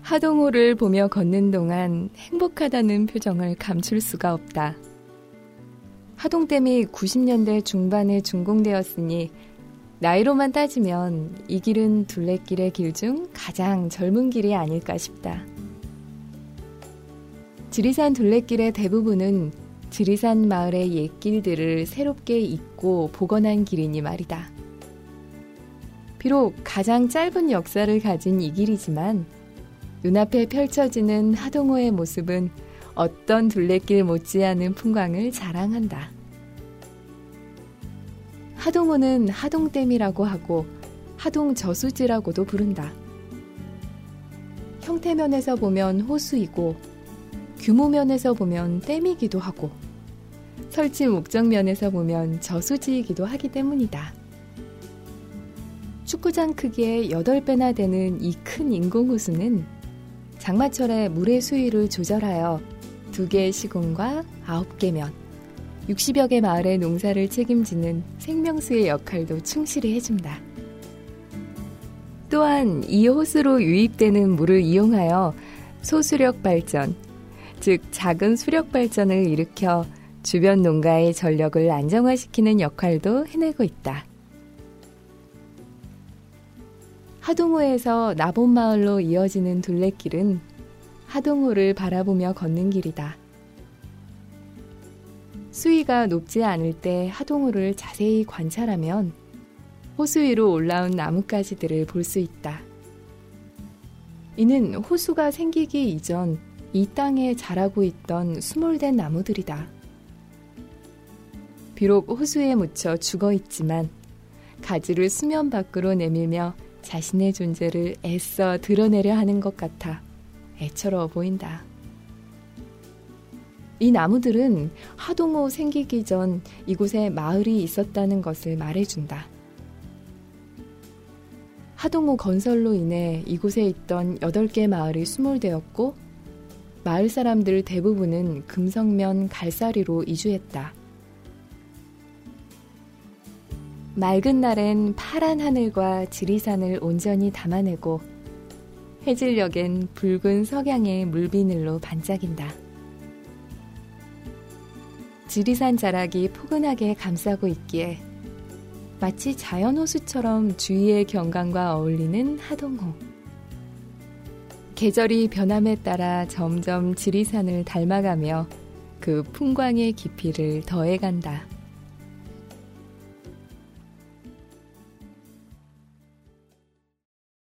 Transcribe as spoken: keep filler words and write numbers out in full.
하동호를 보며 걷는 동안 행복하다는 표정을 감출 수가 없다. 하동댐이 구십 년대 중반에 준공되었으니 나이로만 따지면 이 길은 둘레길의 길 중 가장 젊은 길이 아닐까 싶다. 지리산 둘레길의 대부분은 지리산 마을의 옛길들을 새롭게 잇고 복원한 길이니 말이다. 비록 가장 짧은 역사를 가진 이 길이지만 눈앞에 펼쳐지는 하동호의 모습은 어떤 둘레길 못지않은 풍광을 자랑한다. 하동호는 하동댐이라고 하고 하동저수지라고도 부른다. 형태면에서 보면 호수이고 규모면에서 보면 댐이기도 하고 설치 목적면에서 보면 저수지이기도 하기 때문이다. 축구장 크기의 여덟 배나 되는 이 큰 인공호수는 장마철에 물의 수위를 조절하여 두 개의 시공과 아홉 개 면, 육십여 개 마을의 농사를 책임지는 생명수의 역할도 충실히 해준다. 또한 이 호수로 유입되는 물을 이용하여 소수력 발전, 즉 작은 수력 발전을 일으켜 주변 농가의 전력을 안정화시키는 역할도 해내고 있다. 하동호에서 나본마을로 이어지는 둘레길은 하동호를 바라보며 걷는 길이다. 수위가 높지 않을 때 하동호를 자세히 관찰하면 호수 위로 올라온 나뭇가지들을 볼 수 있다. 이는 호수가 생기기 이전 이 땅에 자라고 있던 수몰된 나무들이다. 비록 호수에 묻혀 죽어 있지만 가지를 수면 밖으로 내밀며 자신의 존재를 애써 드러내려 하는 것 같아 애처로워 보인다. 이 나무들은 하동호 생기기 전 이곳에 마을이 있었다는 것을 말해준다. 하동호 건설로 인해 이곳에 있던 여덟 개 마을이 수몰되었고 마을 사람들 대부분은 금성면 갈사리로 이주했다. 맑은 날엔 파란 하늘과 지리산을 온전히 담아내고 해질녘엔 붉은 석양의 물비늘로 반짝인다. 지리산 자락이 포근하게 감싸고 있기에 마치 자연호수처럼 주위의 경관과 어울리는 하동호. 계절이 변함에 따라 점점 지리산을 닮아가며 그 풍광의 깊이를 더해간다.